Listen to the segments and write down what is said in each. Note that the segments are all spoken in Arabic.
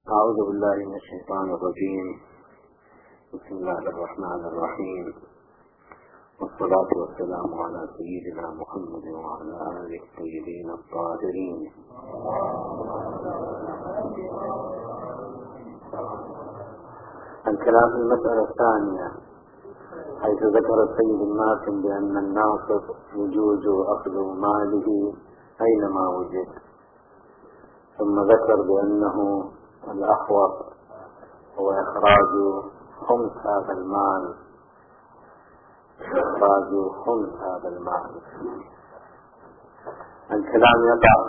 أعوذ بالله من الشيطان الرجيم. بسم الله الرحمن الرحيم، والصلاة والسلام على سيدنا محمد وعلى آله الطيبين الطاهرين. الكلام في المسألة الثانية، حيث ذكر السيد الماتن بأن الناصب يجوز أخذ ماله أينما وجد، ثم ذكر بأنه الأحوط هو إخراج خمس هذا المال، الكلام يقع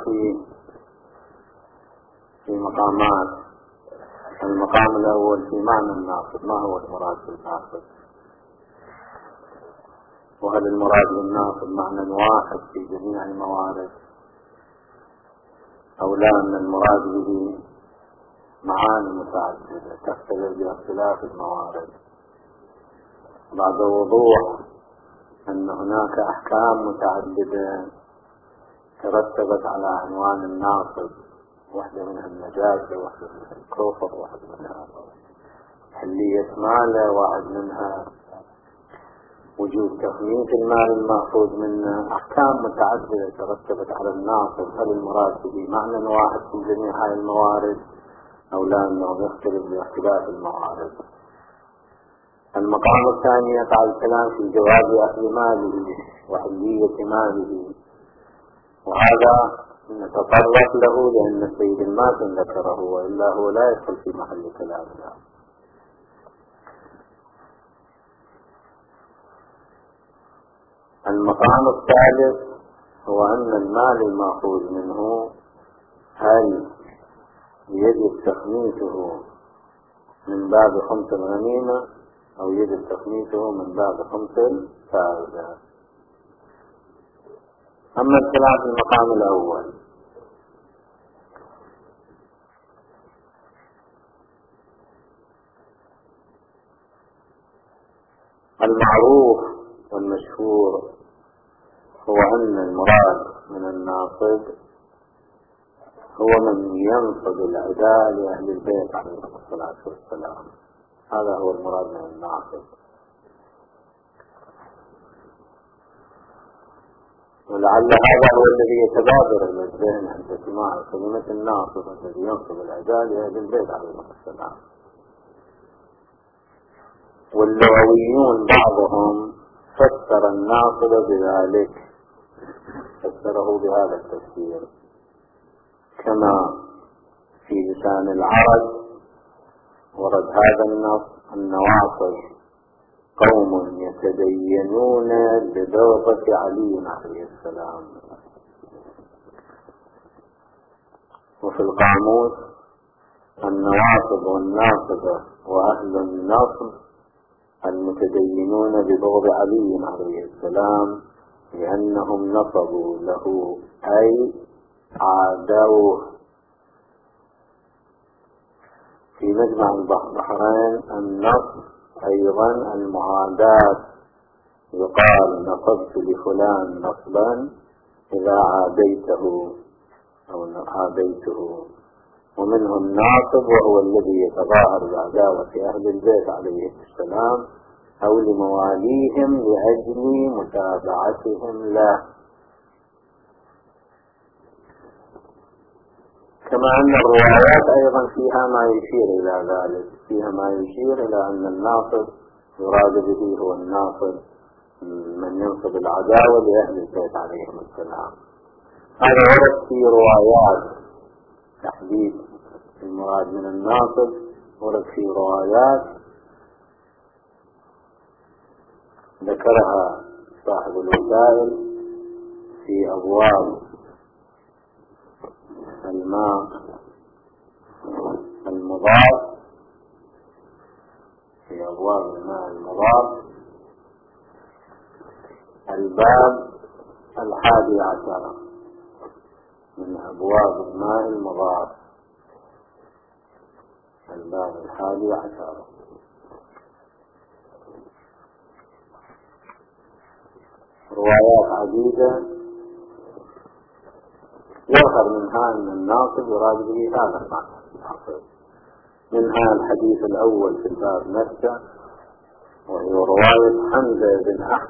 في مقامات. المقام الأول في معنى الناصب، ما هو المراد بالناصب؟ وهل المراد بالناصب معنى واحد في جميع الموارد، أو لا أن المراد به معاني متعددة تختلف باختلاف الموارد؟ بعد وضوح أن هناك أحكام متعددة ترتبت على عنوان الناصب، واحدة منها النجاسة، واحدة منها الكفر، واحدة منها حلية ماله، واحد منها وجود تخميس المال المأخوذ منه. أحكام متعددة ترتبت على الناصب. هل المراد به معنى واحد في جميع هذه الموارد، أو لا أنه يختلف باختلاف الموارد؟ المقام الثاني يقع الكلام في جواز أخذ ماله وحلية ماله، وهذا نتطرق له لأن السيد الماتن ذكره، وإلا هو لا يدخل في محل كلامنا. المقام الثالث هو أن المال المأخوذ منه هل يجب تخميسه من باب خمس الغنيمة أو يجب تخميسه من باب خمس الفائدة. أما الكلام في المقام الأول، المعروف والمشهور هو أن المراد من الناصب هو من ينصب العداء لأهل البيت عليهم الصلاة والسلام. هذا هو المراد من الناصب. ولعل هذا هو الذي يتبادر إلى الذهن عند سماع كلمة الناصب، الذي ينصب العداء لأهل البيت عليهم السلام. واللغويون بعضهم فسر الناصب بذلك، فسره بهذا التفسير، كما في لسان العرب ورد هذا النص: النواصب قوم يتدينون ببغضة علي عليه السلام. وفي القاموس: النواصب والناصبة وأهل النصب المتدينون ببغض علي عليه السلام، لأنهم نصبوا له أي عادوه. في مجمع البحرين: النصب أيضا المعاداة، يقال نصبت لفلان نصبا إذا عاديته أو عاديته. ومنه الناصب وهو الذي يتظاهر بعداوة أهل البيت عليه السلام أو لمواليهم لأجل متابعتهم له. كما أن الروايات أيضا فيها ما يشير إلى ذلك، فيها ما يشير إلى أن الناصب يراد به هو الناصب من ينصب العداوة لأهل البيت عليهم السلام. هذا ورد في روايات تحديد المراد من الناصب، ورد في روايات ذكرها صاحب الوسائل في أبواب الماء المضاد، في أبواب الماء المضاد، الباب 11 من أبواب الماء المضاد، الباب 11. روايات عديدة يظهر منها أن الناصب يراد به هذا المعنى الناصب، منها الحديث الأول في الباب نفسه، وهي رواية حمزة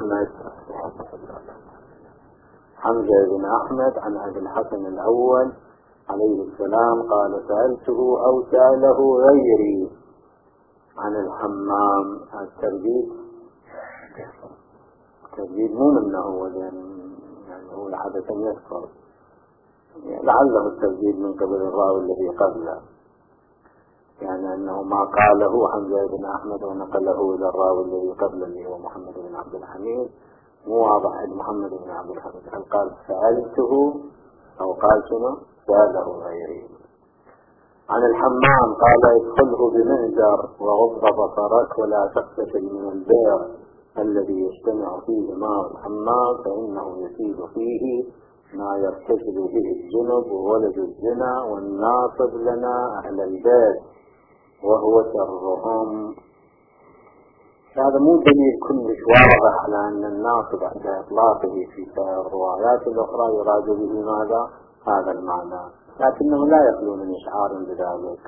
بن أحمد عن أبي الحسن الأول عليه السلام قال: سألته أو سأله غيري عن الحمام. الترديد مو منه هو، يعني هو حدث يذكر، لعله الترديد من قبل الراوي الذي قبله، يعني أنه ما قاله حمزة بن أحمد ونقله إلى الراوي الذي قبله اللي هو محمد بن عبد الحميد. مو واضح محمد بن عبد الحميد هل قال سألته أو قال شنو سأله غيري. عن الحمام قال: ادخله بمهجر وغض بصرك ولا تقتتل من البئر الذي يجتمع فيه ماء الحمام، فإنه يفيد فيه ما يرتجل به الجنب وولد الزنا والناصب لنا أهل البيت وهو شرهم. هذا مو دليل كلش واضح على أن الناصب عند إطلاقه في الروايات الأخرى يراد به ماذا؟ هذا المعنى، لكنه لا يخلو من إشعار بذلك.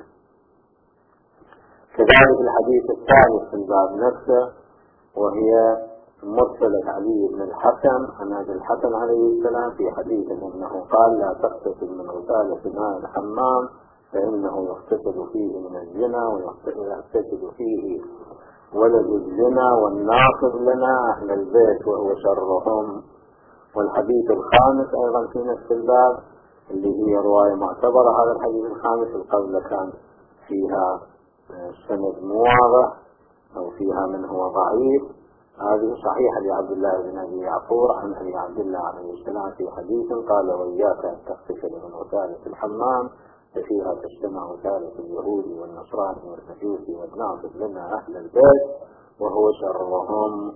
كذلك الحديث الثالث في الباب نفسه، وهي مرسلة علي بن الحكم عن أبي الحسن عليه السلام في حديث أنه قال: لا تغتسل من غسالة ماء الحمام فإنه يغتسل فيه من الزنا ويغتسل فيه ولد الزنا والناصب لنا أهل البيت وهو شرهم. والحديث الخامس أيضا في نفس الباب اللي هي رواية معتبرة، هذا الحديث الخامس القول كان فيها سند مو واضح أو فيها من هو ضعيف. هذه صحيحة لعبد الله بن أبي يعقوب عن أبي عبد الله عليه السلام في حديث قال: وإياك أن تغتسل من غسالة الحمام ففيها تجتمع غسالة اليهود والنصراني والمجوس والناصب لنا أهل البيت وهو شرهم.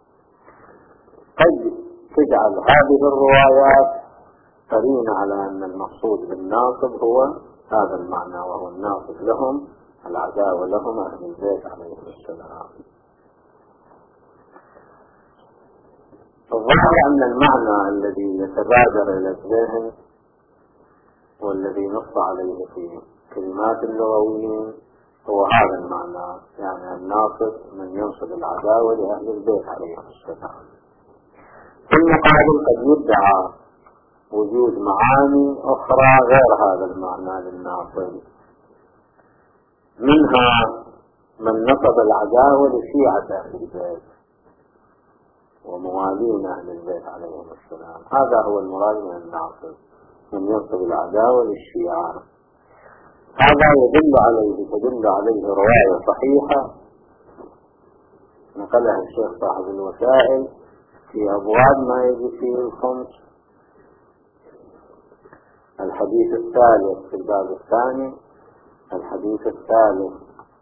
قد تجعل هذه الروايات قرينة على أن المقصود بالناصب هو هذا المعنى، وهو الناصب لهم العداوة لهم أهل البيت عليهم السلام. الظاهر أن المعنى الذي يتبادر إلى الذهن والذي نص عليه في كلمات اللغويين هو هذا المعنى، يعني الناصب من ينصب العداوة لأهل البيت عليهم السلام. في المقابل قد يدعى وجود معاني أخرى غير هذا المعنى للناصب، منها من نصب العداوة لشيعة أهل البيت وموالين أهل البيت عليهم السلام. هذا هو المراد من الناصب، من ينصب العداوة للشيعة. هذا تدل عليه رواية صحيحة نقلها الشيخ صاحب الوسائل في أبواب ما يجي فيه الخمس. الحديث الثالث في الباب الثاني، الحديث الثالث،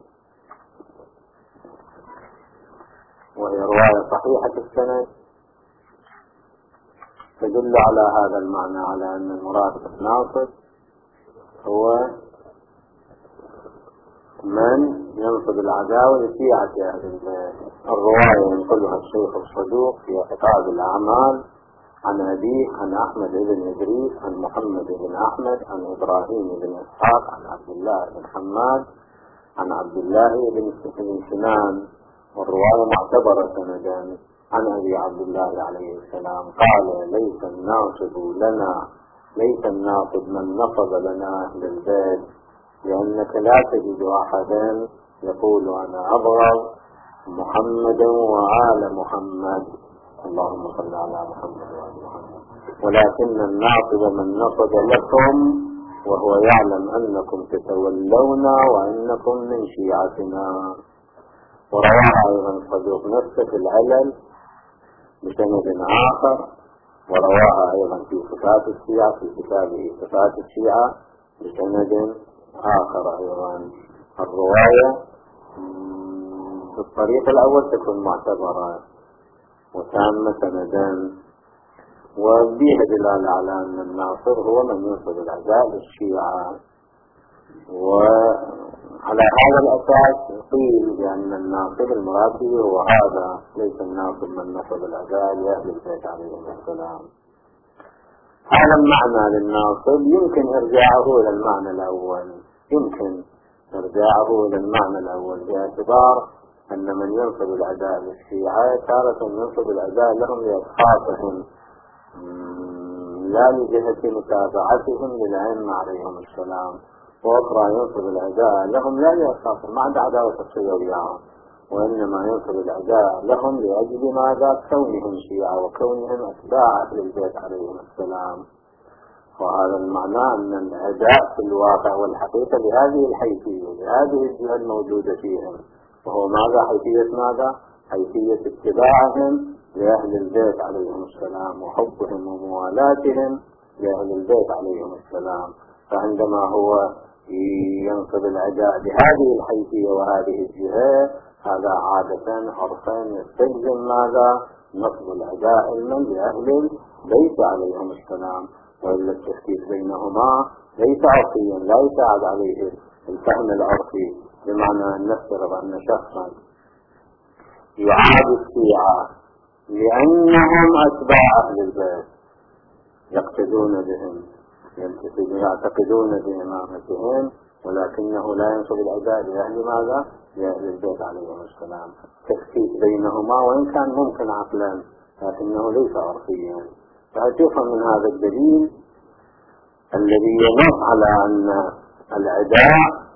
وهي رواية صحيحة السند تدل على هذا المعنى، على أن المراد بالناصب هو من ينصب العداوة لشيعة أهل البيت. الرواية ينقلها الشيخ الصدوق في اعتقاد الأعمال عن أبيه عن أحمد بن إدريس عن محمد بن أحمد عن إبراهيم بن إسحاق عن عبد الله بن حماد عن عبد الله بن سنان، والرواية معتبرة سندا عن أبي عبد الله عليه السلام قال: ليس الناصب من نصب لنا أهل البيت، لأنك لا تجد أحدا يقول أنا أبغض محمدا وآل محمد، اللهم صل على محمد وآل محمد، ولكن الناصب من نصب لكم وهو يعلم أنكم تتولونا وأنكم من شيعتنا. ورواها أيضا الصدوق نفسه في العلل بسند آخر، ورواها أيضا في صفات الشيعة في كتابه صفات الشيعة بسند آخر أيضا. الرواية بالطريق الأول تكون معتبرة وتامة سندا، وبيها دلالة على أن الناصر هو من ينصب العداء للشيعة. وعلى هذا الأساس قيل بأن الناصب المراد به هو هذا، ليس الناصب من نصب العداء لأهل البيت عليهم السلام. هذا المعنى للناصب يمكن إرجاعه إلى المعنى الأول، يمكن إرجاعه إلى المعنى الأول باعتبار أن من ينصب العداء للشيعة تارة ينصب العداء لهم لأشخاصهم لا لجهة متابعتهم للأئمة عليهم السلام، وأخرى ينصب العداء لهم لا لأشخاصهم ما عدا عداوة شخصية وياهم، وإنما ينصب العداء لهم لأجل ماذا؟ كونهم شيعة وكونهم أتباع أهل البيت عليهم السلام. وهذا المعنى أن العداء في الواقع والحقيقة لهذه الحيثية لهذه الجهة الموجودة فيهم، وهو ماذا؟ حيثية ماذا؟ حيثية اتباعهم لأهل البيت عليهم السلام وحبهم وموالاتهم لأهل البيت عليهم السلام. فعندما هو ينصب العداء بهذه الحيثية وهذه الجهة هذا عادة عرفا يستلزم ماذا؟ نصب العداء لأهل البيت عليهم السلام، وإلا التشكيك بينهما ليس عرفيا لا يساعد عليه الفهم العرفي، بمعنى أن نفترض أن شخصا يعاد الشيعة لأنهم أتباع أهل البيت يقتدون بهم يعتقدون بإمامتهم، ولكنه لا ينصب العداء لأهل ماذا؟ لأهل البيت عليهم السلام. تشكيك بينهما وإن كان ممكن عقلا لكنه ليس عرفيا. فأتفهم من هذا الدليل الذي ينص على أن العداء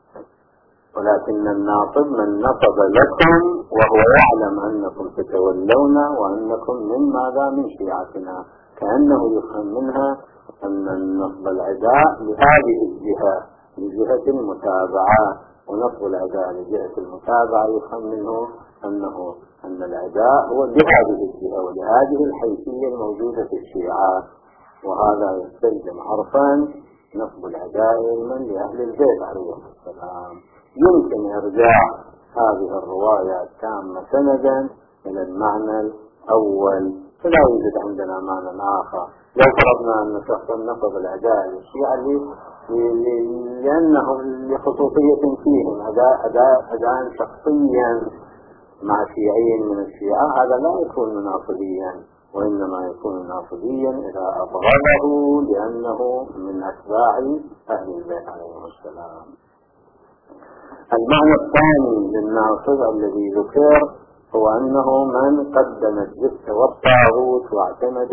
ولكن الناصب من نصب لكم وهو يعلم أنكم تتولون وأنكم من ماذا؟ من شيعتنا، كأنه يفهم منها أن النصب العداء لهذه الجهة لجهة المتابعة، ونصب العداء لجهة المتابعة يفهم منه أن العداء هو لهذه الجهة ولهذه الحيثية الموجودة في الشيعة، وهذا يستلزم عرفا نصب العداء من لأهل البيت عليهم السلام. يمكن إرجاع هذه الرواية التامة سندا إلى المعنى الأول، فلا يوجد عندنا معنى آخر. لو فرضنا أن شخصا نصب العداء للشيعة لأنه لخصوصية فيهم أداء شخصيا مع شيعي من الشيعة، هذا لا يكون مناصبيا، وإنما يكون ناصبيا إذا أبغضه لأنه من أتباع أهل البيت عليهم السلام. المعنى الثاني للناصب الذي ذكر هو أنه من قدم الجبت والطاغوت واعتقد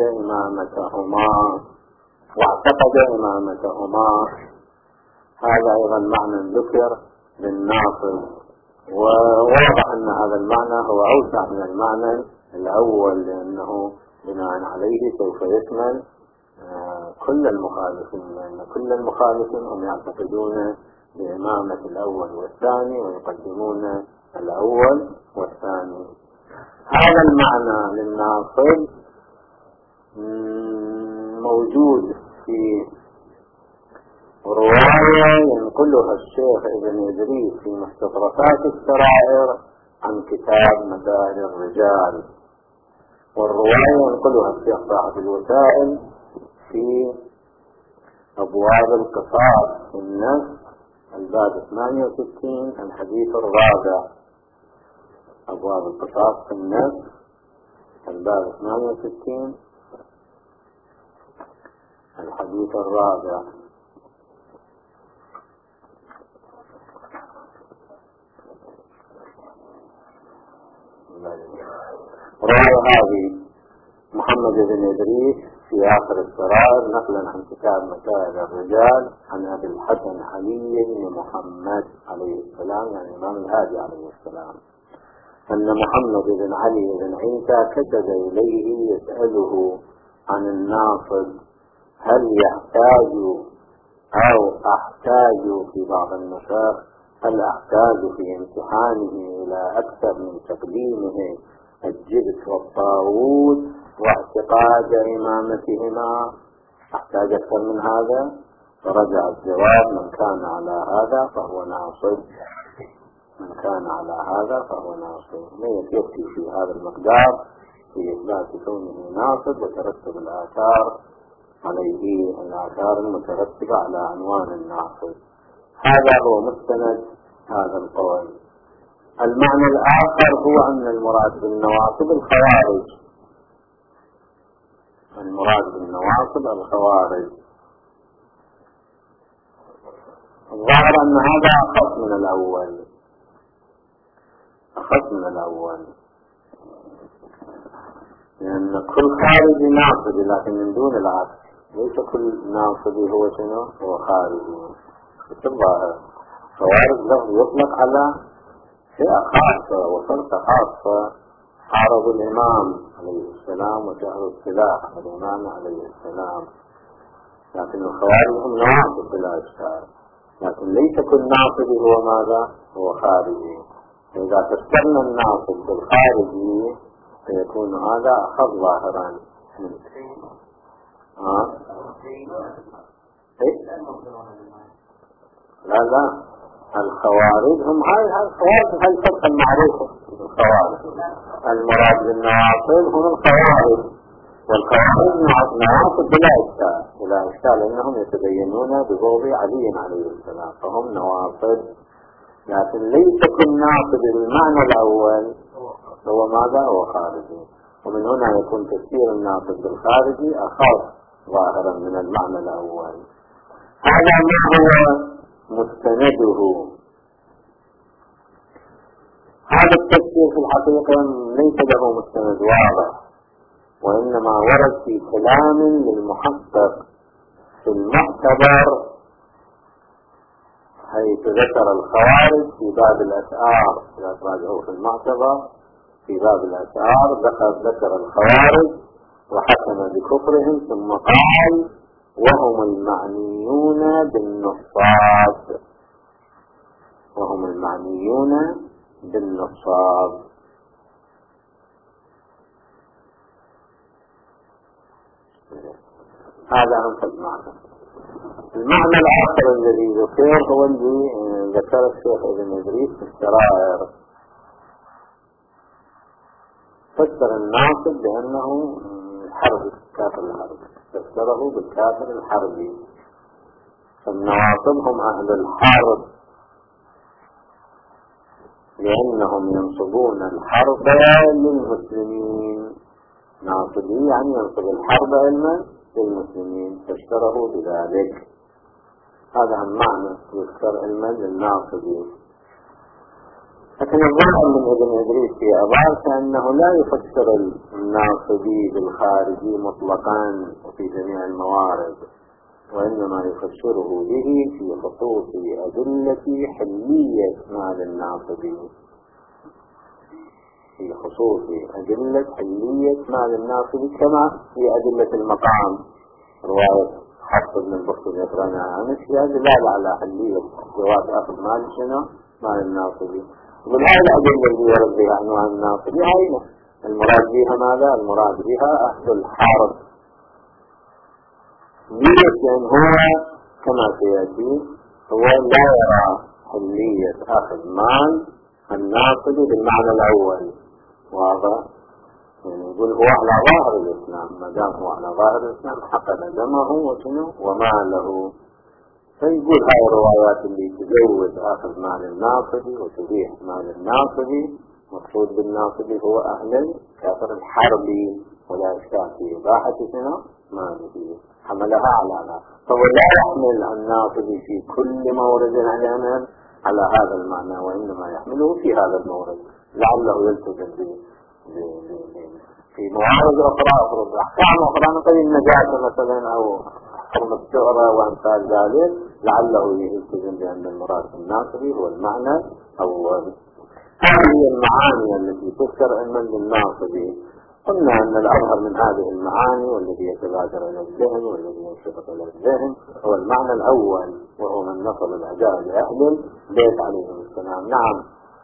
إمامتهما، هذا أيضا معنى ذكر للناصب، وواضح أن هذا المعنى هو أوسع من المعنى الأول، لأنه بناء عليه سوف يشمل كل المخالفين، لأن كل المخالفين هم يعتقدون بإمامة الأول والثاني ويقدمون الأول والثاني. هذا المعنى للناصب موجود في رواية ينقلها الشيخ ابن إدريس في مستطرفات السرائر عن كتاب مدار الرجال، والرواية ينقلها الشيخ صاحب الوسائل في أبواب القصاص في النص الباب 68 الحديث الرابع. أبواب القصاص في النص الباب 68 الحديث الرابع. روى هذه محمد بن إدريس في آخر السرائر نقلا عن كتاب مسائل الرجال عن أبي الحسن علي بن محمد عليه السلام، يعني الإمام الهادي عليه السلام، أن محمد بن علي بن عيسى كتب إليه يسأله عن الناصب هل يحتاج أو أحتاج في بعض النسخ هل أحتاج في امتحانه إلى أكثر من تقديمه الجبت والطاغوت واعتقاد إمامتهما، أحتاج أكثر من هذا؟ فرجع الجواب من كان على هذا فهو ناصب، من كان على هذا فهو ناصب. يكفي في هذا المقدار في إثبات كونه ناصب وترتب الآثار عليه، الآثار المترتبة على عنوان الناصب. هذا هو مستند هذا القول. المعنى الآخر هو أن المراد بالنواصب الخوارج، المراد بالنواصب الخوارج، الظاهر أن هذا أخف من الأول، لأن كل خارجي ناصبي، لكن من دون العكس. ليس كل ناصبي هو شنو؟ هو خارجي. الظاهر خوارج لفظ يطلق على فئة خاصة وفرقة خاصة، عرض الإمام عليه السلام وجعلوا السلاح الإمام عليه السلام، لكن الخوارج هم نواصب بلا إشكال، لكن ليس كل ناصب هو ماذا؟ هو خارجي. إذا فسرنا الناصب بالخارجي فيكون هذا أخذ ظاهرا. لا الخوارج هم هاي الفرقة المعروفة. الخوارج المراد بالنواصب هم الخوارج، والخوارج نواصب بلا إشكال إنهم يتدينون ببغض علي عليه السلام، فهم نواصب، لكن ليس كل ناصب بالمعنى الأول هو ماذا؟ هو خارجي. ومن هنا يكون تفسير الناصب بالخارجي أخف ظاهرا من المعنى الأول. هذا ما هو مستنده. هذا التفسير في الحقيقة ليس له مستند واضح، وإنما ورد في كلام للمحقق في المعتبر، حيث ذكر الخوارج في باب الأشعار. لا تراجعوا في المعتبر في باب الأشعار ذكر الخوارج وحكم بكفرهم، ثم قال وهم المعنيون بالنصاب. هذا أنفذ المعنى. المعنى الآخر الذي ذكر هو الذي ذكر الشيخ ابن إدريس في الشرائر، فسر الناصب بأنه الحرب، كافر الحرب، فسره بالكافر الحربي. فالنواصب هم أهل الحرب، لأنهم ينصبون الحرب للمسلمين. ناصبي يعني ينصب الحرب علما للمسلمين، فاشتره بذلك. هذا المعنى يذكر علما للناصبين. لكن الظاهر من ابن إدريس في عبارته أنه لا يفسر الناصبي بالخارجي مطلقا وفي جميع الموارد، وإنما يفسره به في خصوص أدلة حلية مال الناصبي، في خصوص أدلة حلية مال الناصبي، كما في أدلة المقام. رواية حفص بن البختري يقرأنا عنه فيها دلالة على حلية جواز أخذ مال شنو؟ مال الناصبي. وهذه الأدلة اللي يرد بها عنوان الناصبي هاي المراد بها ماذا؟ المراد بها أهل الحرب. لأن هو كما سيأتي هو لا يرى حلية أخذ مال الناصبي بالمعنى الأول، واضح؟ يعني يقول هو على ظاهر الإسلام، ما دام هو على ظاهر الإسلام حقد دمه وشنو وماله. فيقول هاي الروايات اللي تجوز أخذ مال الناصبي وتبيح مال الناصبي، مقصود بالناصبي هو أهل الكافر الحربي، ولا إشكال في إباحة شنو ماله، حملها على ذلك. فهو لا يحمل الناصبي في كل مورد على هذا المعنى، وإنما يحمله في هذا المورد، لعله يلتزم في موارد أخرى أحكام أخرى مثل النجاة مثلا أو حرم الشعرة وأمثال ذلك، لعله يلتزم بأن المراد الناصبي هو المعنى الأول. هذه المعاني التي تذكر علما للناصبي، قلنا أن الأظهر من هذه المعاني والذي يتبادر إلى الذهن والذي ينشط إلى الذهن هو المعنى الأول، وهو من نصب الأداء لأهل البيت عليهم السلام. نعم،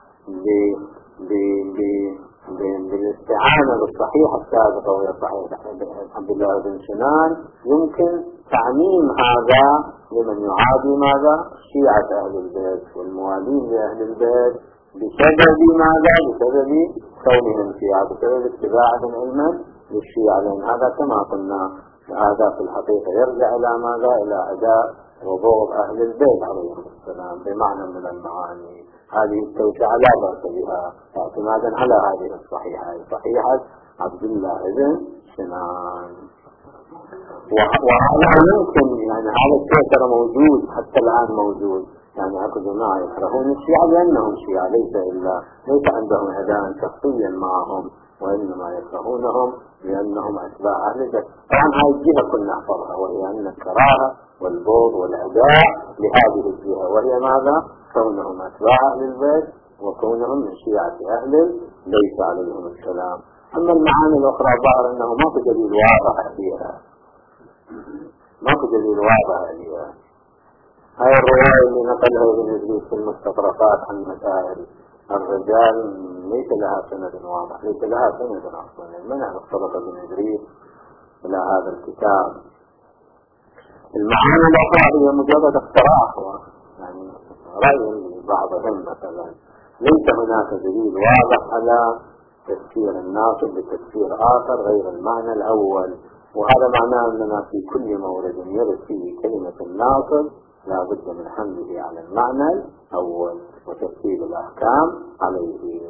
بالاستعانة بالصحيح السابقة وهي صحيح عبد الله بن سنان يمكن تعميم هذا لمن يعادي ماذا؟ شيعة أهل البيت والموالين لأهل البيت بسبب ماذا؟ بسبب كونهم شيعة، بسبب اتباعهم علما للشيعة، لأن هذا كما قلنا هذا في الحقيقة يرجع إلى ماذا؟ إلى أداء وبغض أهل البيت عليهم السلام بمعنى من المعاني. هذه التوسعة لا بأس بها اعتمادا على هذه الصحيحة، صحيحة عبد الله بن سنان. وهذا يمكن، يعني هذا الشيء ترى موجود حتى الآن موجود. يعني أكو جماعة يكرهون الشيعة لأنهم شيعة، ليس عندهم هدايا شخصيا معهم، وإنما يكرهونهم لأنهم أتباع أهل البيت. طبعا هذه الجهة كنا نحفظها، وهي أن الكراهة والبغض والأداء لهذه الجهة، وهي ماذا؟ كونهم أتباع أهل البيت وكونهم من شيعة أهل ليس عليهم السلام. أما المعاني الأخرى ظهر أنه ما في دليل واضح فيها، ماكو دليل واضح عليها. هاي الرواية اللي نقلها ابن إدريس في المستطرفات عن مسائل الرجال ليس لها سند واضح، ليس لها سند أصلا. من اختلط ابن إدريس إلى هذا الكتاب؟ المعاني الأخرى هي مجرد اقتراح، يعني رأي لبعضهم مثلا. ليس هناك دليل واضح على تفسير الناصب بتفسير آخر غير المعنى الأول، وهذا معناه أننا في كل مورد يرد فيه كلمة الناصب لا بد من حمله على المعنى الأول وتفسير الأحكام عليه.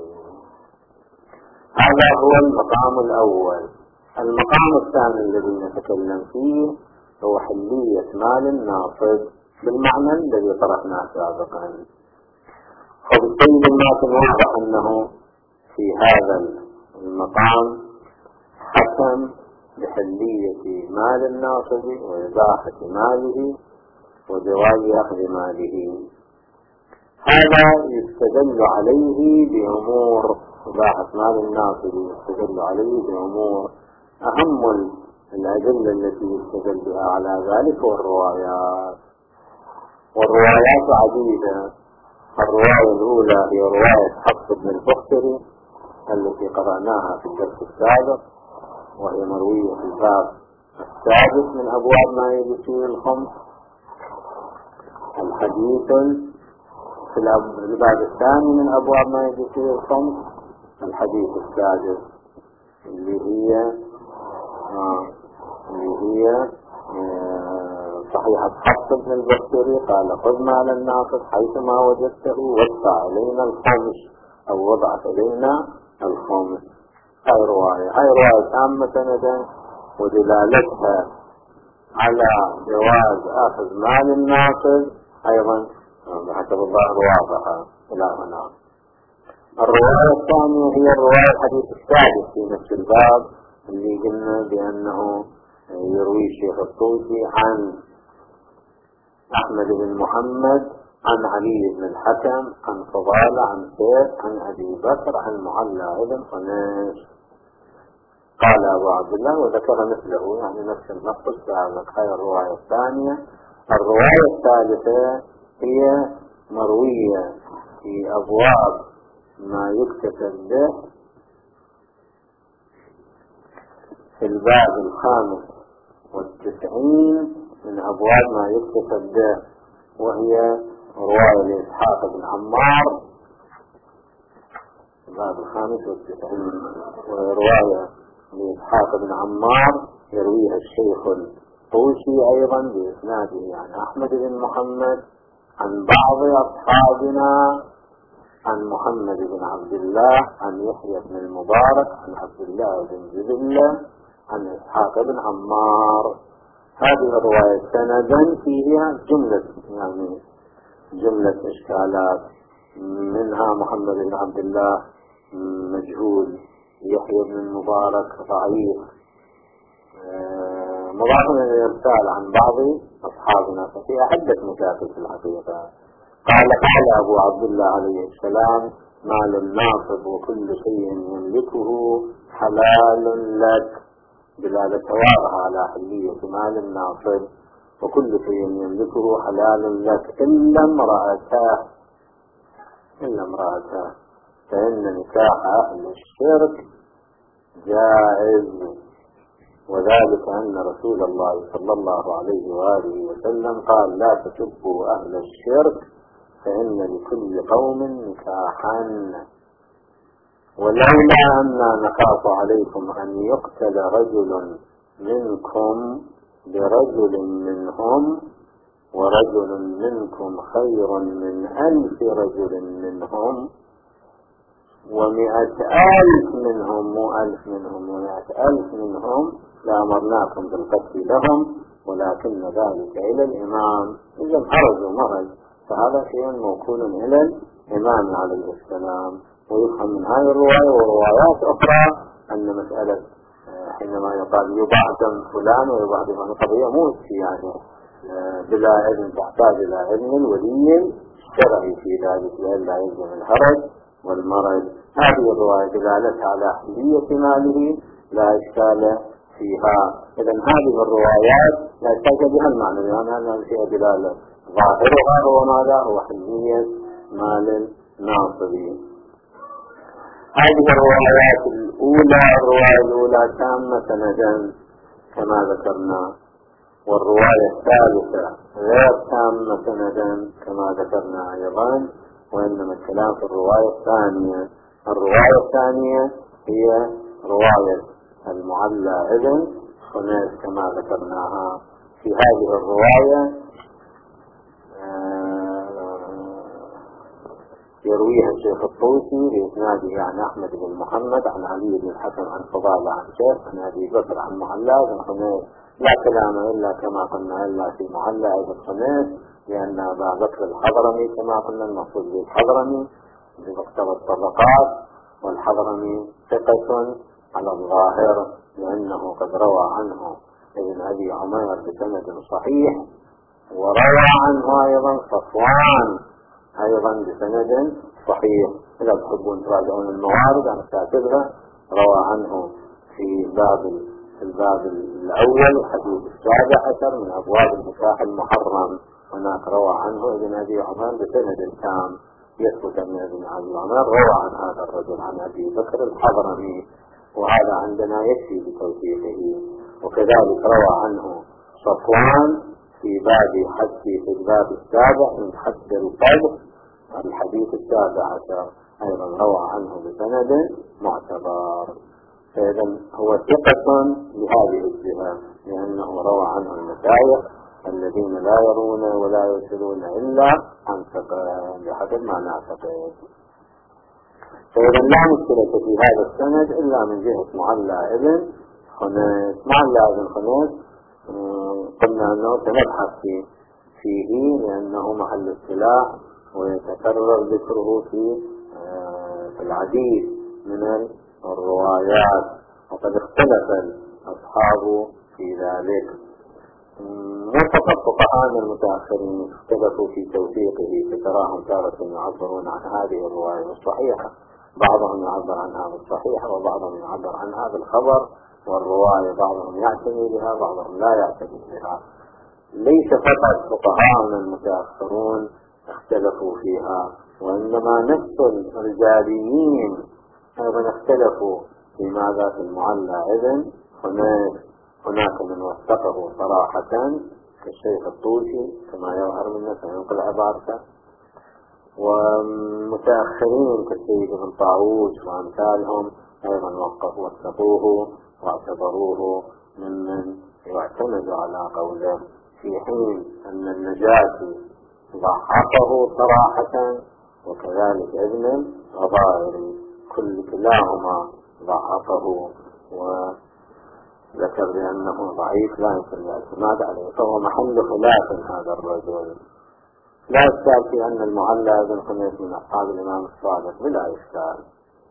هذا هو المقام الأول. المقام الثاني الذي نتكلم فيه هو حلية مال الناصب بالمعنى الذي طرحناه سابقا. فبالتالي ما واضح أنه في هذا المقام حكم بحلية مال الناصب وإباحة ماله وجواز أخذ ماله. هذا يستدل عليه بأمور، إباحة مال الناصب يستدل عليه بأمور. أهم الأدلة التي يستدل بها على ذلك والروايات عديدة. الرواية الأولى هي رواية حفص بن البختري التي قرأناها في الدرس السابق، وهي مروية في الباب السادس من أبواب ما يجب فيه الخمس. الحديث في الباب الثاني من أبواب ما يجب فيه الخمس الحديث السادس اللي هي صحيحة حفص بن البختري قال: خذ مال الناصب حيثما وجدته وادفع إلينا الخمس أو وضعت إلينا الخمس. هاي رواية تامة سندا ودلالتها على جواز أخذ مال الناصب أيضا بحسب الظاهر واضحة إلى هنا. الرواية الثانية هي الرواية الحديث السادس في نفس الباب اللي قلنا بأنه يروي الشيخ الطوسي عن أحمد بن محمد عن علي بن الحكم عن فضالة عن سيف عن أبي بكر عن معلى بن قنيش. قال أبو عبد الله وذكر مثله، يعني نفس النص السابق. هذه الرواية الثانية. الرواية الثالثة هي مروية في أبواب ما يكتسب به في الباب 95 من أبواب ما يكتسب به، وهي رواية لإسحاق بن عمار الباب 95، وهي رواية لإسحاق بن عمار يرويها الشيخ الطوسي أيضا بإسناده عن أحمد بن محمد عن بعض أصحابنا عن محمد بن عبد الله عن يحيى بن المبارك عن عبد الله بن جبلة عن إسحاق بن عمار. هذه الرواية سندا فيها جملة إشكالات، منها محمد بن عبد الله مجهول، يحيى بن المبارك ضعيف، مضاف إلى الإرسال عن بعض أصحابنا، ففيها عدة مشاكل في الحقيقة. قال أبو عبد الله عليه السلام: مال الناصب وكل شيء يملكه حلال لك، دلالة واضحة على حلية مال الناصب وكل شيء يملكه حلال لك إلا امرأته فإن نكاح أهل الشرك جائز. وذلك أن رسول الله صلى الله عليه وآله وسلم قال: لا تسبوا أهل الشرك فإن لكل قوم نكاحا. ولولا أننا نخاف عليكم أن يقتل رجل منكم برجل منهم ورجل منكم خير من 1000 رجل منهم 100,000 منهم، مو 1000 منهم، 100,000 منهم لأمرناكم بالقتل لهم ولكن ذلك إلى الإمام. إذا خرجوا مرج، فهذا شيء موكول إلى الإمام عليه السلام. ويفهم من هذه الرواية وروايات أخرى أن مسألة حينما يقال يباع دم فلان ويباع دم قضية مو يعني بلا علم، تحتاج إلى علم الولي الشرعي في ذلك لئلا يلزم الهرج والمرج. هذه الرواية دلالتها على أهلية ماله لا إشكال فيها. إذن هذه الروايات لا إشكال بها المعنى، لأنها فيها دلالة ظاهرها هو ماذا؟ هو أهلية مال الناصبين. هذه الروايات الرواية الأولى تامة سندا كما ذكرنا، والرواية الثالثة غير تامة سندا كما ذكرنا أيضا، وإنما الكلام في الرواية الثانية. الرواية الثانية هي رواية المعلى ابن خنيس كما ذكرناها. في هذه الرواية يرويها الشيخ الطوسي بإسناده عن أحمد بن محمد عن علي بن الحسن عن فضالة عن شيخ عن أبي بكر عن معلى بن خنيس. لا كلام إلا كما قلنا إلا في معلى بن خنيس، لأن أبا بكر الحضرمي كما قلنا المقصود بالحضرمي بمقتضى الطبقات، والحضرمي ثقة على الظاهر لأنه قد روى عنه ابن أبي عمير بسند صحيح، وروى عنه أيضا صفوان أيضا بسند صحيح. إذا تحبون تراجعون الموارد أنا كاتبها. روى عنه في الباب الأول حديث 17 من أبواب النكاح المحرم، هناك روى عنه ابن أبي عمر بسند تام يثبت أن ابن أبي عمر روى عن هذا الرجل عن أبي بكر الحضرمي، وهذا عندنا يكفي بتوثيقه. وكذلك روى عنه صفوان في الباب السابع من حد القدر الحديث 17 أيضا روى عنه بسند معتبر. فإذا هو ثقة لهذه الجهة، لأنه روى عنه المشايخ الذين لا يرون ولا يرسلون إلا عن ثقة بحسب ما نعتقد. فإذا لا مشكلة في هذا السند إلا من جهة معلى ابن خنيس. معلى ابن خنيس قلنا أنه سنبحث فيه لأنه محل اصطلاح ويتكرر ذكره في العديد من الروايات، وقد اختلف الأصحاب في ذلك. وفقط فقهاء المتأخرين اختلفوا في توثيقه، فتراهم تارة يعبرون عن هذه الرواية الصحيحة، بعضهم يعبر عنها بالصحيحة وبعضهم يعبر عنها بالخبر والرواية، بعضهم يعتني بها بعضهم لا يعتني بها. ليس فقط فقهاء المتأخرون اختلفوا فيها، وإنما نفس الرجاليين أيضا اختلفوا في ماذا في المعلى ابن خنيس. هناك من وثقه صراحة كالشيخ الطوسي كما يظهر منه سينقل عبارته، ومتأخرين كالسيد ابن طاووس وأمثالهم أيضا وثقوه واعتبروه ممن يعتمد على قوله، في حين أن النجاشي ضعفه صراحة وكذلك ابن الغضائري كلاهما ضعفه وذكر بأنه ضعيف لا يمكن الاعتماد عليه، فهو محل خلاف هذا الرجل. لا إشكال في أن المعلى بن خنيس من أصحاب الإمام الصادق بلا إشكال،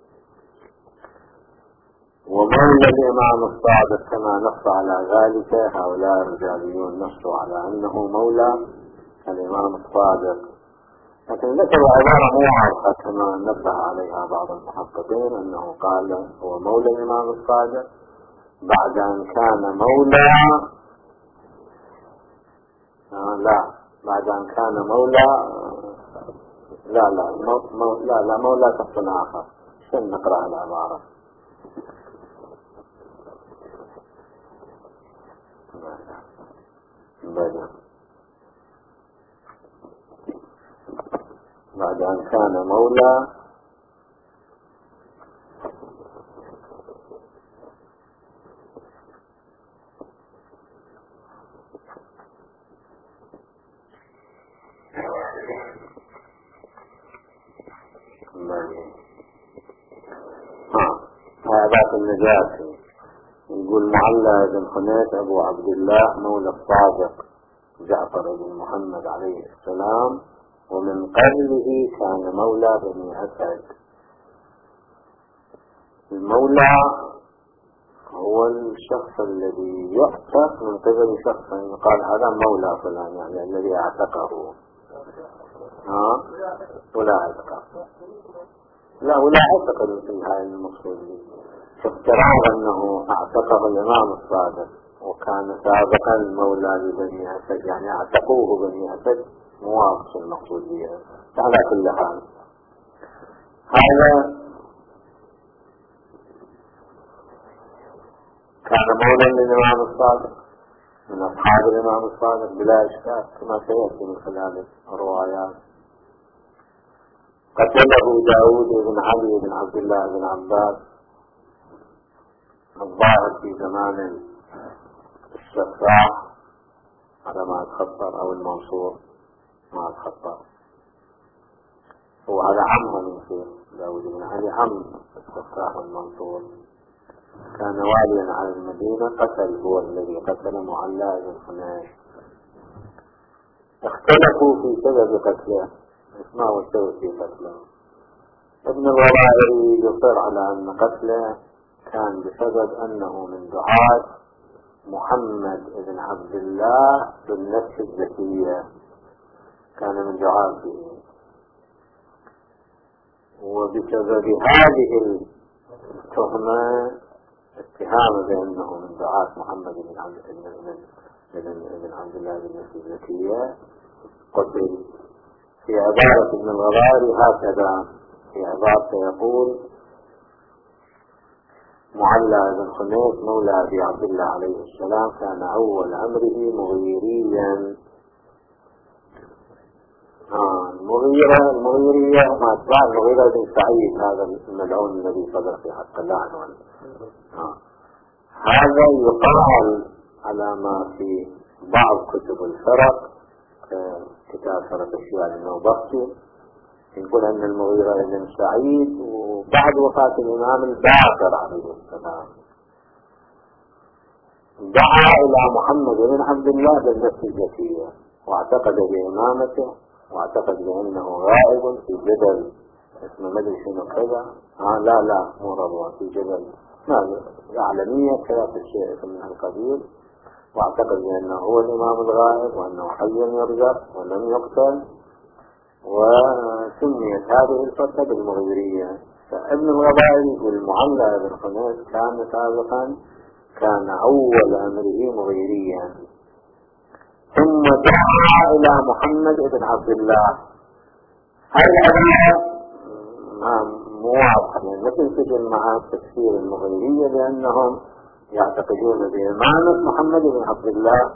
ومولى الإمام الصادق كما نص على ذلك هؤلاء الرجاليون نصوا على أنه مولى الإمام الصادق، لكن ذكروا عبارة مو عارفة كما نبه عليها بعض المحققين أنه قال هو مولى الإمام الصادق بعد أن كان مولى بعد أن كان مولى مولى شخص آخر. شن نقرأ العبارة بعد أن كان مولى عباد النجاشي يقول معلى بن حنيف أبو عبد الله مولى الصادق جعفر بن محمد عليه السلام، ومن قبله كان مولى بني أسد. المولى هو الشخص الذي يعتق من قبل شخص، يقال هذا مولى فلان، يعني الذي اعتقه. ولا اعتقه، لا ولا اعتقد مثل هاي المقصود، افتراض انه اعتقه الامام الصادق وكان سابقا مولى لبني اسد، يعني اعتقوه بني اسد، موافق المقصود بها. على كل حال هذا كان مولى للامام الصادق من اصحاب الامام الصادق بلا اشكال، كما سياتي من خلال الروايات. قتله داود بن علي بن عبد الله بن عباس الظاهر في زمان الشفاح على ما اتخطر، او المنصور ما اتخطر، هو على عمه من شيء داود بن علي، عم الشفاح والمنصور، كان واليا على المدينة، قتل هو الذي قتل معلى بن حنيف. اختلفوا في سبب قتله، ما هو السبب في قتله. ابن الغرائري يصر على أن قتله كان بسبب أنه من دعاة محمد بن عبد الله بالنفس الزكية، كان من دعاته، وبسبب هذه التهمة اتهام بأنه من دعاة محمد بن عبد الله بالنفس الزكية قتل. في عبارة ابن الغرائري هكذا، في عبارة يقول: معلى بن حنيف مولى أبي عبد الله عليه السلام كان أول أمره مغيريا. المغيرية ما تبع المغيرة بن سعيد، هذا الملعون الذي صدر في حق الله. هذا يقال على ما في بعض كتب الفرق، كتاب فرق الشيعة النوبختي، يقول أن المغيرة بن سعيد وبعد وفاة الإمام الباقر عليه السلام دعا إلى محمد بن عبد الله بالنفس الزكية، واعتقد بإمامته، واعتقد بأنه غائب في جبل اسمه مدري شنو كذا، لا مو رضوان، في جبل العالمية كذا في الشيء من القبيل، واعتقد بأنه هو الإمام الغائب وأنه حي يرزق ولم يقتل، وسميت هذه الفترة بالمغيرية. فابن الغرائري والمعلى بن حنيف كان سابقا كان أول أمره مغيريا، ثم دعا إلى محمد بن عبد الله. هذه العبارة مو واضحة، مثل تجد مع تفسير المغيرية بأنهم يعتقدون بإمامة محمد بن عبد الله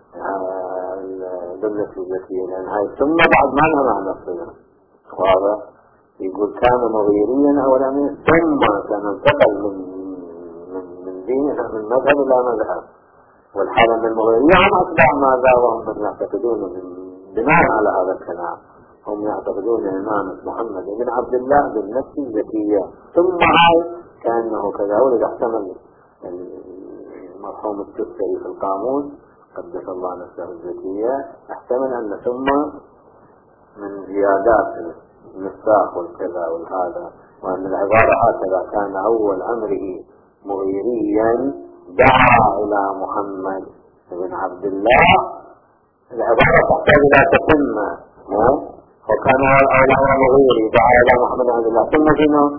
بالنسبة الزكية، لأن هاي ثم بعد ما لها معنى الصيغة واضح. يقول كان مغيريا أولا، ثم كان انتقل من دينه من مذهب إلى مذهب، والحالة من المغيرية هم أتباع ماذا، وهم يعتقدون بناء على هذا الكلام، هم يعتقدون إمامة محمد بن عبد الله بالنفس الزكية. ثم هاي كأنه كذا، ولد احتمل المرحوم التذكري في القاموس قدس الله نفسه الزكية، احتمل أن ثم من زيادات النساخ والكذا والهذا، وأن العبارة هكذا كان أول أمره مغيريا دعا إلى محمد بن عبد الله. العبارة تحتاج إلى تتمة، وكان أول مغيري دعا إلى محمد بن عبد الله، ثم شنو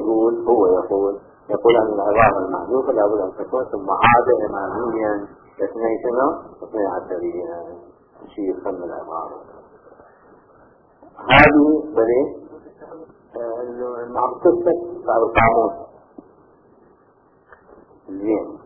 يقول أن العبارة المحذوفة لابد أن تكون ثم عاد إماميا اثنين شنو؟ اثنين عشرية، شيء يسمى العبارة هذه بريء المعبسة بعد القاموس زين.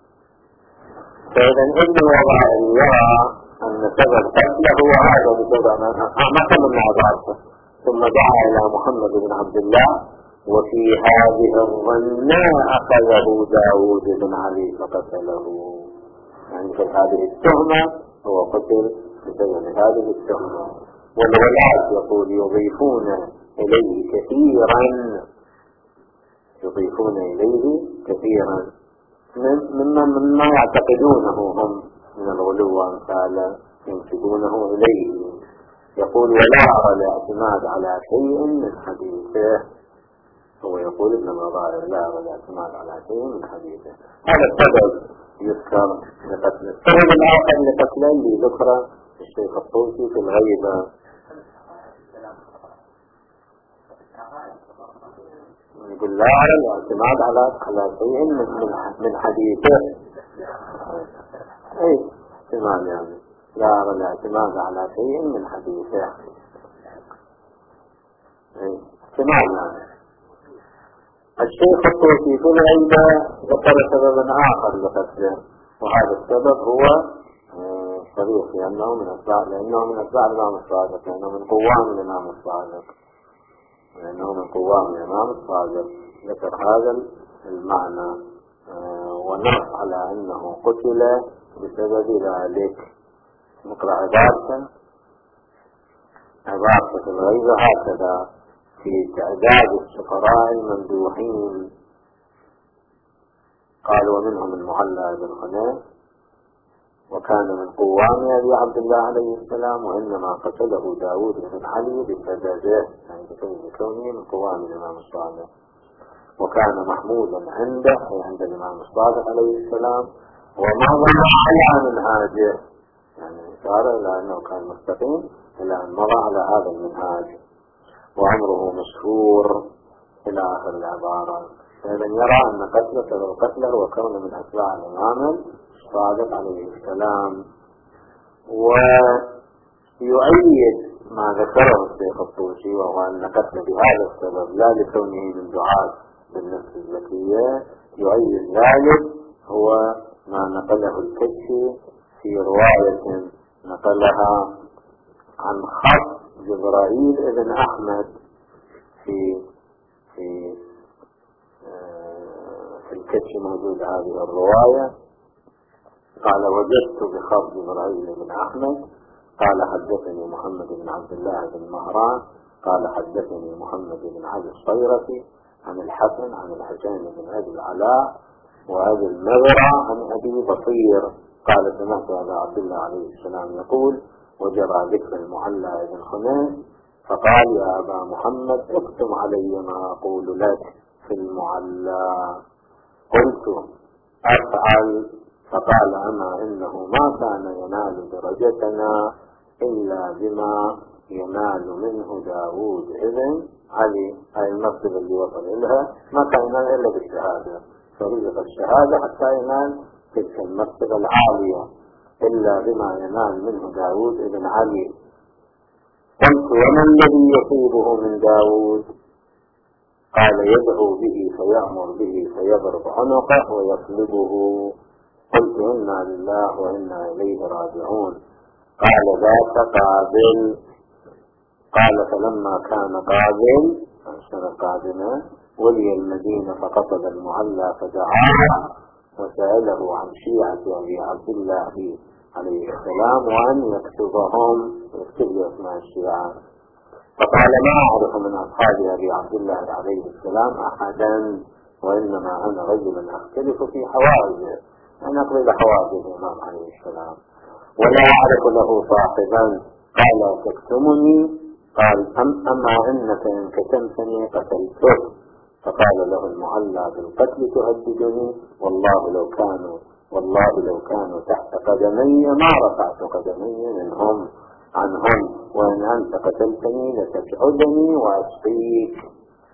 فإذا ابن الغرائري يرى أن سبب قتله هو هذا بسبب ما كمل عبارته، ثم دعا إلى محمد بن عبد الله، وفي هذه الظنة أخذه داود بن علي فقتله، يعني في هذه التهمة هو قتل بسبب هذه التهمة. والولاة يقول يضيفون إليه كثيرا، مما يعتقدونه هم من الغلو وأمثاله ينسبونه إليه. يقول ولا أرى الاعتماد على شيء من حديثه. هو يقول ابن المظاهر لا أرى الاعتماد على شيء من حديثه. هذا السبب يذكر لقتله. السبب الآخر لقتله اللي ذكره الشيخ الطوسي في الغيبة، يقول لا أرى الاعتماد على شيء من حديثه. أي احتمال يعني لا أرى الاعتماد على شيء من حديثه. أي احتمال يعني. الشيخ الطوسي في الغيبة ذكر سببا آخر لقتله، وهذا السبب هو صريح لأنه من أتباع الإمام الصادق، لأنه من قوام الإمام الصادق، ذكر هذا المعنى ونص على أنه قتل بسبب ذلك. نقرأ عبارته في الغيبة هكذا: في تعداد الشفراء الممدوحين قال ومنهم المعلى بن خنيف وكان من قوام أبي عبد الله عليه السلام، وإنما قتله داود بن علي بسببه، يعني بكونه من قوام الإمام الصادق. وكان محمودا عنده أي عند الإمام الصادق عليه السلام، ومضى على منهاجه، يعني إشارة إلى أنه كان مستقيم إلى أن مضى على هذا المنهاج، وعمره مشهور إلى آخر العبارة. فإذا يرى أن سبب قتله وكونه من أتباع الإمام الصادق عليه السلام. ويؤيد ما ذكره الشيخ الطوسي، وهو أن قتله بهذا السبب لا لكونه من دعاة بالنفس الزكية، يؤيد ذلك هو ما نقله الكشي في رواية نقلها عن خط جبرائيل ابن أحمد في الكشي موجود هذه الرواية. قال وجدت بخط جبرائيل بن أحمد قال حدثني محمد بن عبد الله بن مهران قال حدثني محمد بن علي الصيرفي عن الحسن عن الحسين بن أبي العلاء وأبي المغرى عن أبي بصير قال سمعت أبا عبد الله عليه السلام يقول وجرى ذكر المعلى بن خنيف فقال يا أبا محمد اكتم علي ما أقول لك في المعلى. قلت أفعل. فقال أما إنه ما كان ينال درجتنا إلا بما ينال منه داود ابن علي، أي المرتبة اللي وصل إلها ما كان ينال إلا بالشهادة، فرزق الشهادة حتى ينال تلك المرتبة العالية إلا بما ينال منه داود ابن علي. قلت وما الذي يصيبه من داود؟ قال يدعو به فيأمر به فيضرب عنقه ويصلبه. قلت إنا لله وإنا إليه راجعون. قال ذاك قابل. قال فلما كان قابل السنة القادمة ولي المدينة فقصد المعلى فدعاه وسأله عن شيعة أبي عبد الله عليه السلام وأن يكتب لي أسماء الشيعة. فقال ما أعرف من أصحاب أبي عبد الله عليه السلام أحدا، وإنما أنا رجل أختلف في حوائجه، أنا أقبل حوائج الإمام عليه السلام، ولا أعرف له صاحبا. قال تكتمني؟ قال أما إنك إن كتمتني قتلتك. فقال له المعلى بالقتل تهددني؟ والله لو كانوا تحت قدمي ما رفعت قدمي عنهم، وإن أنت قتلتني لتجعدني وأسقيك.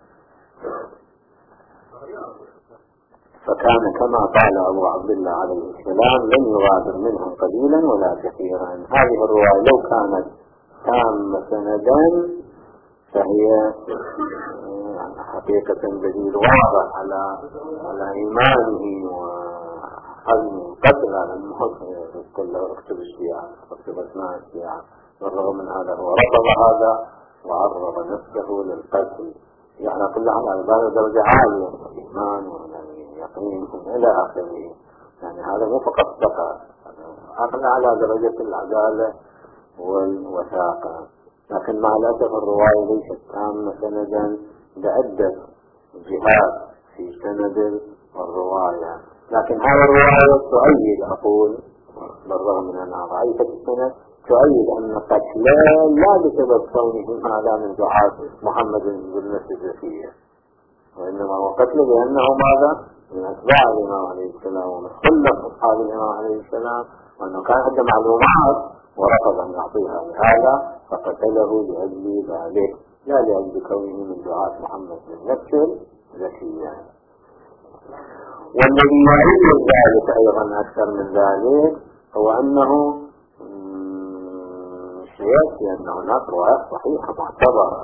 فكان كما قال أبو عبد الله عليه السلام لن يغادر منهم قليلا ولا كثيرا. هذه الرواية لو كانت تامة سندا فهي حقيقة دليل واضح على إيمانه وحزم القتل على المحط كله اكتب الشيعة اكتب اسماء الشيعة. بالرغم من هذا هو رفض هذا وعرض نفسه للقتل، يعني كلها على درجة عالية من الإيمان واليقين إلى آخره. يعني هذا مو فقط ثقة، أقل على درجة العدالة والوثاقة. لكن مع الأسف الرواية ليست تامة سندا بعدة جهات في سند الرواية، لكن هذه الرواية تؤيد، أقول بالرغم من أنها ضعيفة السند، تؤيد أن قتله لا بسبب كونه هذا من دعاة محمد بن نفس الزكية، وإنما هو قتله لأنه ماذا؟ من أتباع الإمام عليه السلام ومن خلف أصحاب الإمام عليه السلام، وأنه كان عنده معلومات ورفض أن يعطيها لهذا فقتله لأجل ذلك، لا لأجل كونه من دعاة محمد بن نفس الزكية. والذي يعيد ذلك أيضا أكثر من ذلك هو أنه سيأتي أن هناك روايات صحيحة معتبرة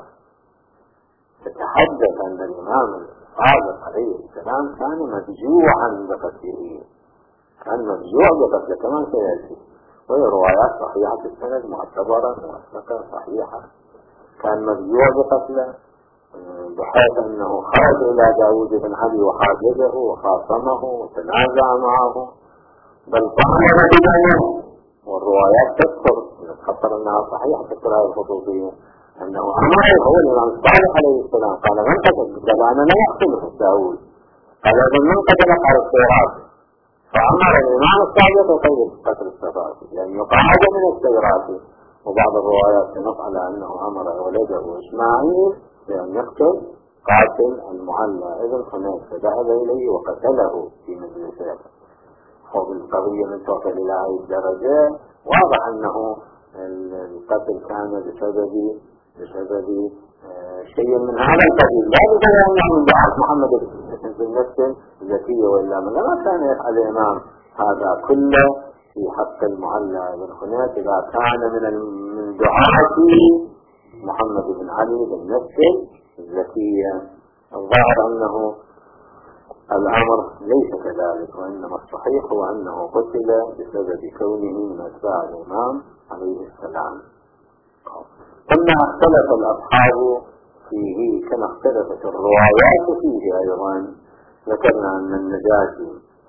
تتحدث أن الإمام الصادق عليه السلام كان مفجوعا بقتله، كان مفجوع بقتله كما سيأتي، وهي روايات صحيحة السند معتبرة موثقة صحيحة. كان مفجوع بقتله بحيث أنه خرج إلى داود بن علي وحاجزه وخاصمه وتنازع معه، بل طعن بدمه. والروايات تذكر تخطر أنها صحيحة، تذكر هذه الخطوطية أنه أمر هو الإمام الصادق عليه السلام قال من قتل؟ قال أنا لا أقتله داود. قال إذا من قتل؟ قال السيرات. فأمر الإمام الصادق بقتل قتل السيرات، يعني يقعد من السيرات. وبعض الروايات تنص على أنه أمر ولده إسماعيل بأن يقتل قاتل المعلى ابن حنيف، فذهب إليه وقتله في مجلسه. وبالقضية من توصل إلى هذه الدرجة واضح أنه القتل كان بسبب شيء من هذا القبيل، لا بسبب أنه من دعاة محمد بن نفس الزكية، وإلا ما كان يفعل الإمام هذا كله في حق المعلى بن حنيف إذا كان من دعاة محمد بن علي بن نفس الزكية. الظاهر أنه الأمر ليس كذلك، وإنما الصحيح هو أنه قتل بسبب كونه من أتباع الإمام عليه السلام. ثم اختلف الأصحاب فيه كما اختلفت الروايات فيه أيضا. ذكرنا أن النجاشي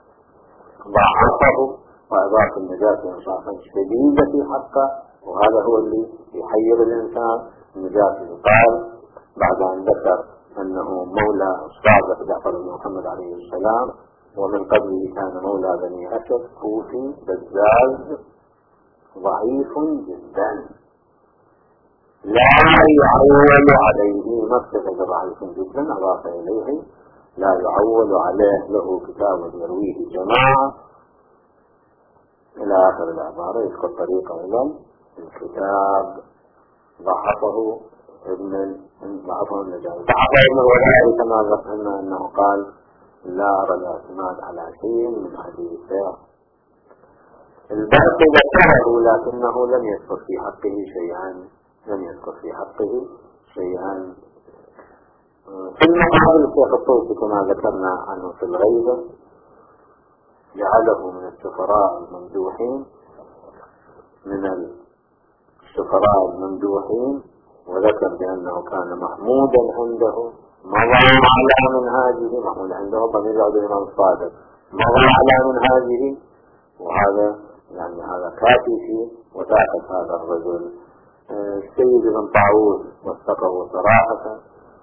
ضعفه وأضاف النجاشي إنصافا شديدا في حقه، وهذا هو اللي يحير الإنسان. النجاشي قال بعد أن ذكر أنه مولى الصادق جعفر بن محمد عليه السلام، ومن قبله كان مولى بني أسد كوفي بزاز ضعيف جدا لا يعول عليه، مصدر ضعيف جدا أضاف إليه لا يعول عليه، له كتاب يرويه جماعة إلى آخر العبارة. يذكر طريقة إلى الكتاب ضعفه ضعفه النجاشي، ضعفه ابن الولاء كما ذكرنا أنه قال لا أرى الاعتماد على شيء من حديثه. البحث ذكره لكنه لم يذكر في حقه شيئا. في المقابل الشيخ الطوسي كما ذكرنا عنه في الغيبة جعله من السفراء الممدوحين، وذكر بأنه كان محمودا عنده، مضى على منهاجه، محمود عنده ضمير يعود الإمام الصادق، مضى على منهاجه، وهذا يعني هذا كافي في وثاقة هذا الرجل. السيد بن طاووس وثقه صراحة،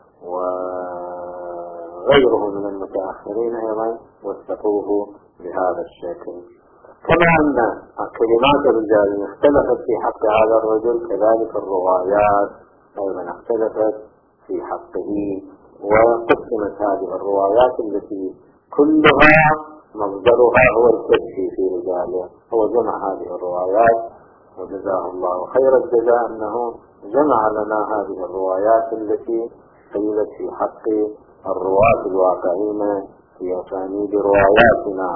وغيره من المتأخرين أيضا وثقوه بهذا الشكل. كما أن كلمات الرجال اختلفت في حق هذا الرجل، كذلك الروايات أيضا اختلفت في حقه، وقسمت هذه الروايات التي كلها مصدرها هو الكشف في رجاله. هو جمع هذه الروايات وجزاه الله خير الجزاء أنه جمع لنا هذه الروايات التي قيلت في حق الرواة الواقعين في أسانيد رواياتنا.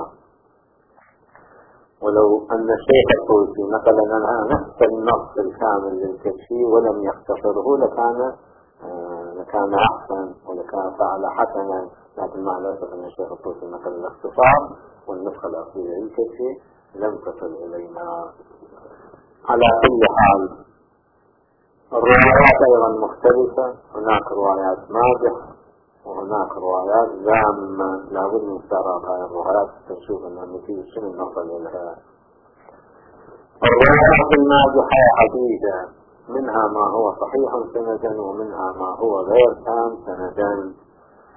ولو أن الشيخ الطوسي نقل لنا نفس النص الكامل للكشف ولم يختصره لكان أحسن ولكان فعل حسنا، لكن مع الأسف أن الشيخ الطوسي نقل الاختصار والنسخة الأصلية للكشف لم تصل إلينا. على كل حال الروايات أيضا مختلفة، هناك روايات مادحة وهناك روايات ذامة، لابد من استعراض هذه الروايات تشوف أنها نتيجة شنو نصل إليها. الروايات المادحة عديدة، منها ما هو صحيح سندا ومنها ما هو غير تام سندا. نقرأ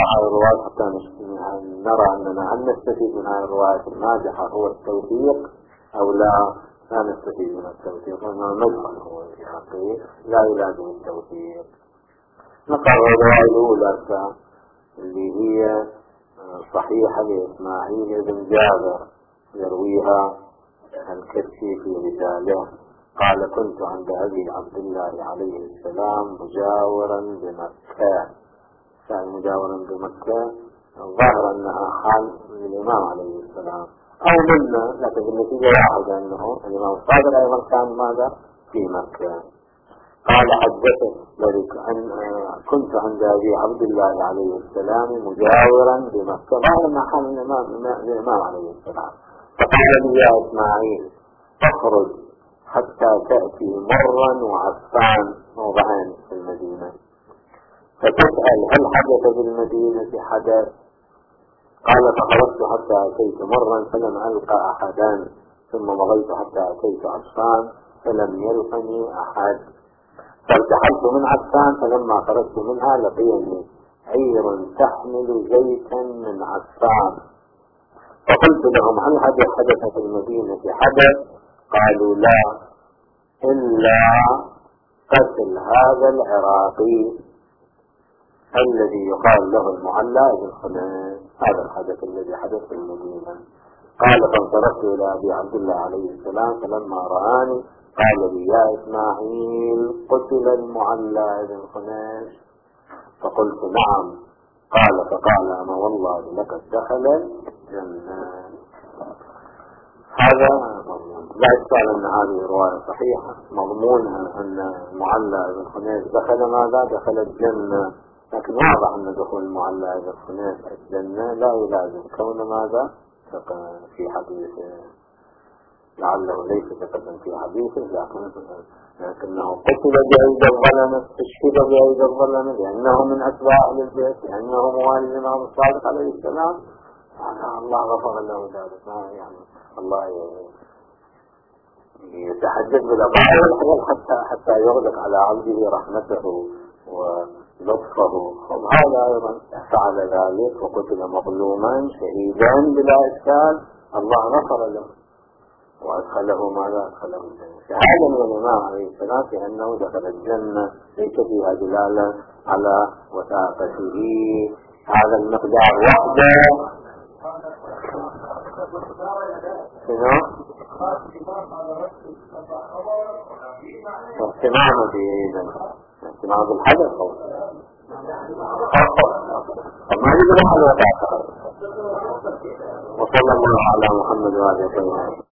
هذه الرواية حتى نرى أننا هل نستفيد من هذه الرواية الناجحة هو التوثيق أو لا نستفيد من التوثيق، لأنه مدخل هو في حقه لا يلازم التوثيق. نقرأ الرواية الأولى اللي هي صحيحة لإسماعيل بن جابر يرويها الكرشي في رسالة، قال: كنت عند أبي عبد الله عليه السلام مجاورا بمكة. كان مجاورا بمكة ظاهر أنها حال للإمام عليه السلام أو منا، لكن النتيجة واحدة أنه الإمام الصادق أيضا كان ماذا في مكة. قال: حدثت أن كنت عند أبي عبد الله عليه السلام مجاورا بمكة، ظاهر أنها حال الإمام عليه السلام. فقال لي: يا إسماعيل تخرج حتى تأتي مرا وعفان موضعان في المدينة، فتسأل هل حدث بالمدينة حدث؟ قال: فخرجت حتى أتيت مرا فلم ألقى أحدا، ثم مضيت حتى أتيت عفان فلم يلقني أحد، فارتحلت من عفان، فلما خرجت منها لقيني عير تحمل زيتا من عفان، فقلت لهم: هل حدث في المدينة حدث؟ قالوا: لا، إلا قتل هذا العراقي الذي يقال له المعلى بن خنيس، هذا الحدث الذي حدث في المدينة. قال: فانصرفت إلى أبي عبد الله عليه السلام، فلما رآني قال لي: يا إسماعيل قتل المعلى بن خنيس؟ فقلت: نعم. قال: فقال: أما والله لقد دخل الجنة. هذا لا إشكال أن هذه الرواية صحيحة، مضمونها أن المعلى بن خنيس دخل ماذا؟ دخل الجنة، لكن واضح أن دخول المعلى بن خنيس الجنة لا يلازم كون ماذا؟ في حديثه، لعله ليس تقدم في حديثه، لكنه قتل بأيدي الظلمة، استشهد بأيدي الظلمة، لأنه من أتباع أهل البيت، لأنه موالي الإمام الصادق عليه السلام. الله غفر له ذلك، يعني الله يتحدث بالأفعال حتى يغلق على عبده رحمته ولطفه. هذا أيضا فعل ذلك وقتل مظلوما شهيدا بلا إشكال، الله غفر له وأدخله ماذا؟ أدخله الجنة. شهادة من الإمام عليه السلام في أنه دخل الجنة ليس فيها دلالة على وثاقته. هذا المقدار وحده اهتمام بالحدث ما يجب على وثاقه. وصلى الله على محمد وآله وسلم.